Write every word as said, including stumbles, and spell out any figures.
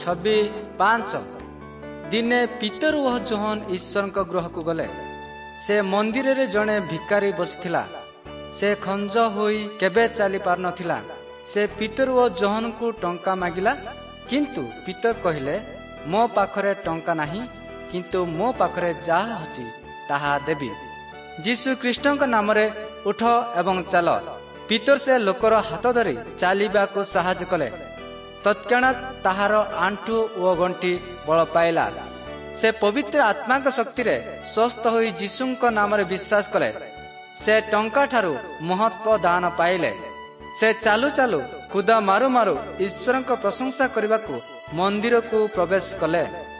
ଛବି ପାଞ୍ଚ। ଦିନେ ପିତର ଓ ଜୋହନ ଈଶ୍ୱରଙ୍କ ଗୃହକୁ ଗଲେ। ସେ ମନ୍ଦିରରେ ଜଣେ ଭିକାରୀ ବସିଥିଲା। ସେ ଖଞ୍ଜ ହୋଇ କେବେ ଚାଲି ପାରୁନଥିଲା। ସେ ପିତର ଓ ଜୋହନଙ୍କୁ ଟଙ୍କା ମାଗିଲା, କିନ୍ତୁ ପିତର କହିଲେ, ମୋ ପାଖରେ ଟଙ୍କା ନାହିଁ, କିନ୍ତୁ ମୋ ପାଖରେ ଯାହା ଅଛି ତାହା ଦେବି। ଯୀଶୁ ଖ୍ରୀଷ୍ଟଙ୍କ ନାମରେ ଉଠ ଏବଂ ଚାଲ। ପିତର ସେ ଲୋକର ହାତ ଧରି ଚାଲିବାକୁ ସାହାଯ୍ୟ କଲେ। ତତ୍କ୍ଷଣାତ୍ ତାହାର ଆଣ୍ଠୁ ଓ ଗଣ୍ଠି ବଳ ପାଇଲା। ସେ ପବିତ୍ର ଆତ୍ମାଙ୍କ ଶକ୍ତିରେ ସ୍ୱସ୍ଥ ହୋଇ ଯୀଶୁଙ୍କ ନାମରେ ବିଶ୍ୱାସ କଲେ। ସେ ଟଙ୍କା ଠାରୁ ମହତ୍ତ୍ୱ ଦାନ ପାଇଲେ। ସେ ଚାଲୁ ଚାଲୁ କୁଦା ମାରୁ ମାରୁ ଈଶ୍ୱରଙ୍କ ପ୍ରଶଂସା କରିବାକୁ ମନ୍ଦିରକୁ ପ୍ରବେଶ କଲେ।